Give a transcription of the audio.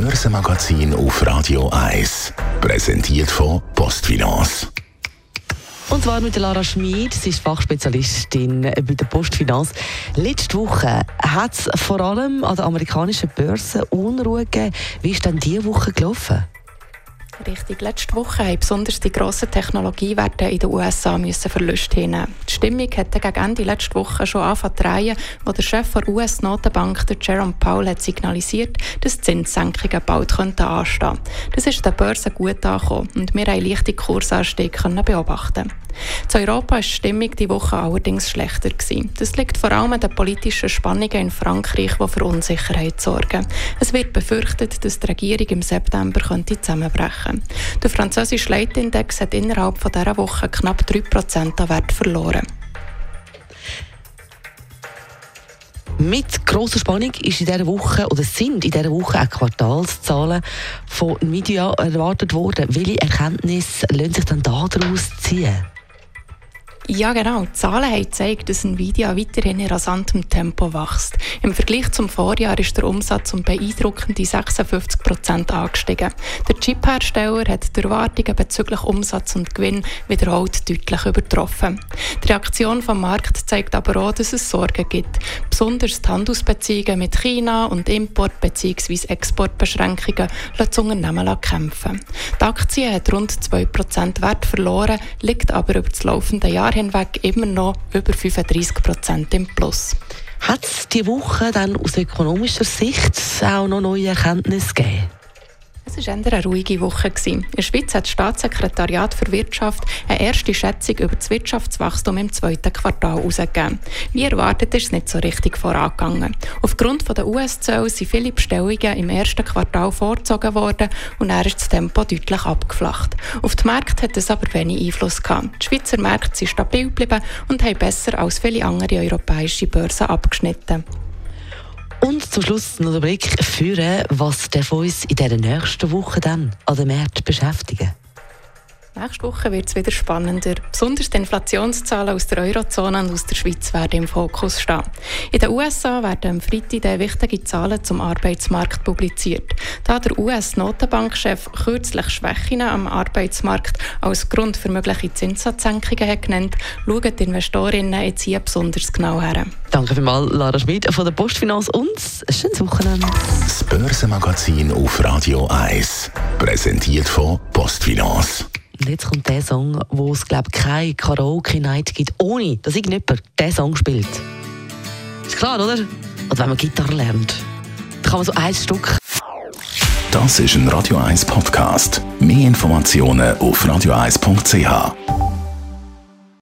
Börsenmagazin auf Radio 1. Präsentiert von PostFinance. Und zwar mit Lara Schmid, sie ist Fachspezialistin bei der PostFinance. Letzte Woche hat es vor allem an der amerikanischen Börse Unruhe gegeben. Wie ist denn diese Woche gelaufen? Richtig. Letzte Woche haben besonders die grossen Technologiewerte in den USA Verluste hinnehmen. Die Stimmung hat gegen Ende letzte Woche schon angefangen zu drehen, wo der Chef der US-Notenbank, Jerome Powell, hat signalisiert, dass Zinssenkungen bald anstehen könnten. Das ist der Börse gut angekommen und wir haben leichte Kursanstiege beobachten. In Europa war die Stimmung diese Woche allerdings schlechter gewesen. Das liegt vor allem an den politischen Spannungen in Frankreich, die für Unsicherheit sorgen. Es wird befürchtet, dass die Regierung im September zusammenbrechen könnte. Der französische Leitindex hat innerhalb dieser Woche knapp 3% an Wert verloren. Mit grosser Spannung ist in dieser Woche, oder sind in dieser Woche auch Quartalszahlen von Nvidia erwartet worden. Welche Erkenntnisse lassen sich dann daraus ziehen? Ja, genau. Die Zahlen haben gezeigt, dass Nvidia weiterhin in rasantem Tempo wächst. Im Vergleich zum Vorjahr ist der Umsatz um beeindruckende 56% angestiegen. Der Chip-Hersteller hat die Erwartungen bezüglich Umsatz und Gewinn wiederholt deutlich übertroffen. Die Reaktion vom Markt zeigt aber auch, dass es Sorgen gibt. Besonders die Handelsbeziehungen mit China und Import- bzw. Exportbeschränkungen lassen das Unternehmen kämpfen. Die Aktie hat rund 2% Wert verloren, liegt aber über das laufende Jahr hinweg immer noch über 35% im Plus. Hat es diese Woche dann aus ökonomischer Sicht auch noch neue Erkenntnisse gegeben? Es war eher eine ruhige Woche. In der Schweiz hat das Staatssekretariat für Wirtschaft eine erste Schätzung über das Wirtschaftswachstum im zweiten Quartal herausgegeben. Wie erwartet ist es nicht so richtig vorangegangen. Aufgrund der US-Zölle sind viele Bestellungen im ersten Quartal vorgezogen worden und dann ist das Tempo deutlich abgeflacht. Auf den Markt hat es aber wenig Einfluss gehabt. Die Schweizer Märkte sind stabil geblieben und haben besser als viele andere europäische Börsen abgeschnitten. Und zum Schluss noch der Blick führen, was darf uns in dieser nächsten Woche dann an den Märkten beschäftigen? Nächste Woche wird es wieder spannender. Besonders die Inflationszahlen aus der Eurozone und aus der Schweiz werden im Fokus stehen. In den USA werden am Freitag wichtige Zahlen zum Arbeitsmarkt publiziert. Da der US-Notenbankchef kürzlich Schwächen am Arbeitsmarkt als Grund für mögliche Zinssatzsenkungen hat genannt, schauen die Investorinnen jetzt hier besonders genau her. Danke vielmals, Lara Schmid von der PostFinance und ein schönes Wochenende. Das Börsenmagazin auf Radio 1. Präsentiert von PostFinance. Und jetzt kommt der Song, wo es, glaube ich, keine Karaoke-Night gibt, ohne dass irgendjemand diesen Song spielt. Ist klar, oder? Oder wenn man Gitarre lernt, dann kann man so ein Stück. Das ist ein Radio 1 Podcast. Mehr Informationen auf radio1.ch.